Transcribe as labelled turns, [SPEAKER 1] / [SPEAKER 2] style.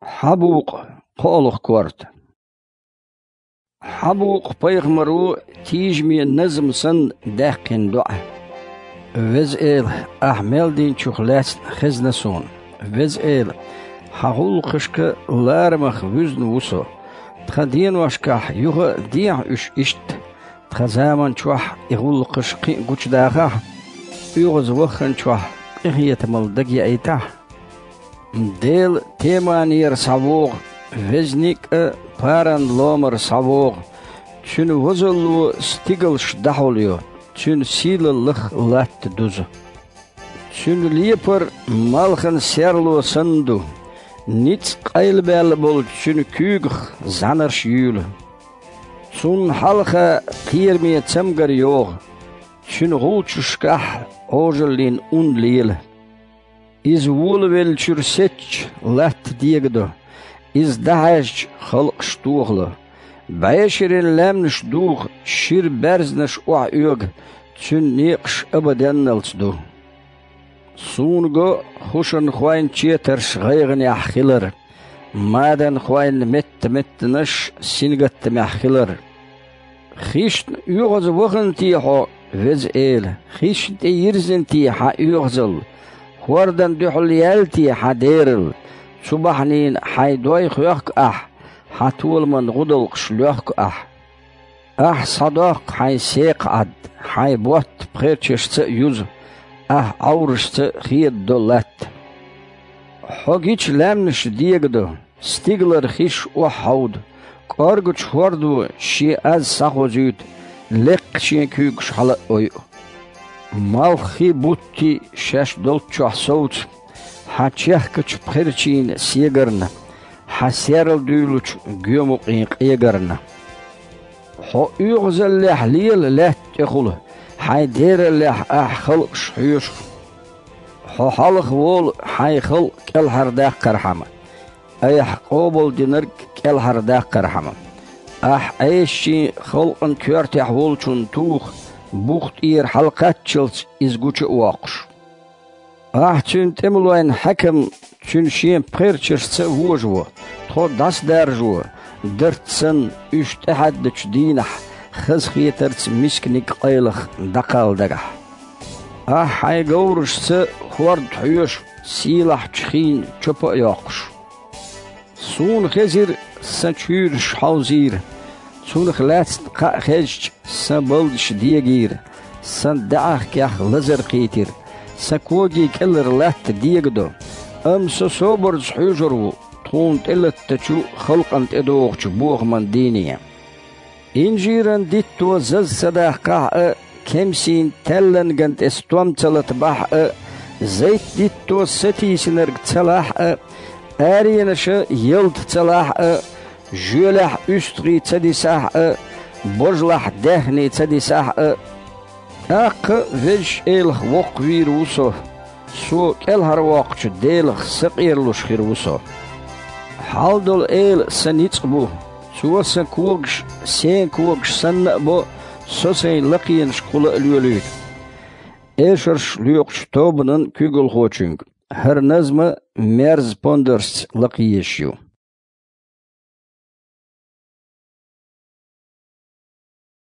[SPEAKER 1] حبوق قولخ كورت حبوق بيغمرو تيجمي نظم سن داقين دعا وز إيل أحمل دين شخلات خزنسون وز إيل حقول خشك لارمخ وزن وسو تخدين واشكح يوغ ديع اشت تخزامن شوح يغول قشقي قوش داغا يوغز وخن شوح إخية ملدقي ايتاح ديل تيمانير سابوغ وزنيك بارن لومر سابوغ چون وزلو ستيغلش دحوليو چون سيل لخ لات دوزو چون ليپر مالخن سيرلو سندو نيتس قيل بال بول چون كوغخ زانرش يول چون حلخه قيرمي تسمگر يوغ چون غولچشكح اوجلين اون ليل إز وولويل چرسيتش لات ديگدو إز دهج خلق شتوغلو بعشرين لامنش دوغ شير برزنش اوغ چون نيقش ابدنلس دو سونغو خوشن خوين چيترش غيغن يحخلر مادن خوين مت سينغت محخلر خيشن يوغز وغن تيحو وز إيل خيشن تيرزن تيحا يوغزل خوردن دوحل يالتي حديرل صبحنين حيدوي خيوخك حتول من غدل قشلوخك صداق حي سيق عد حي بوت بخيرتشت يوز عورشت خيد دولات حقيش لامنش ديگدو ستيغلر خيش وحود كارگوش خوردو شي از ساخو زيد لق شي كيوكش حلق اويو مالخي بوتي شاش دولتشو حسوت حتشيخكش بخيرتشين سيگرن حسيرل دولوش جيومقين قيگرن حو يغزل لحليل لا تخله حي دير لح خلق شحيوش حو حلق وول حي خلق كل هرداق كرحمة اي قوبل دينرك كل هرداق كرحمة ايشي خلقن كورتي حول چون توخ بوخت اير حلقات چلس ازگوچ واقش چون تملوين حكم چون شين بخير چرس وجو تو داس درجو درت سن اشت احد دينح خز خيترت مسكنك قيلخ دقال دقح حي قورش س خورد حيوش سيلح چخين چپا ياقش سون خزير سنچورش حوزير سون خلاتست قا خجج سنبلدش ديگير سن دعخ كيخ لزر قيتير سكوجي كلر لات ديگدو سوبرز حجرو تون تلت تشو خلقا تدوغ بوغ من دينيا إنجيرن ديتو زز سداح قاع كمسين تلن جنت استوام تلت باح زيت ديتو ستي سنرق تلاح آرينش يلد تلاح جولح أستري تدساح برجلح دهني تدساح فيش إلخ وقوير وصو سو كالهر واقش ديلخ سقيرلوش خير وصو حالدول إيل سنيتقبو سو سنكوغش سين كوغش سنقبو سو سين لقينش قول اليوليد إيشرش ليوقش توبنن كيغل خوچنگ هر نظم مرز بوندرست لقيشيو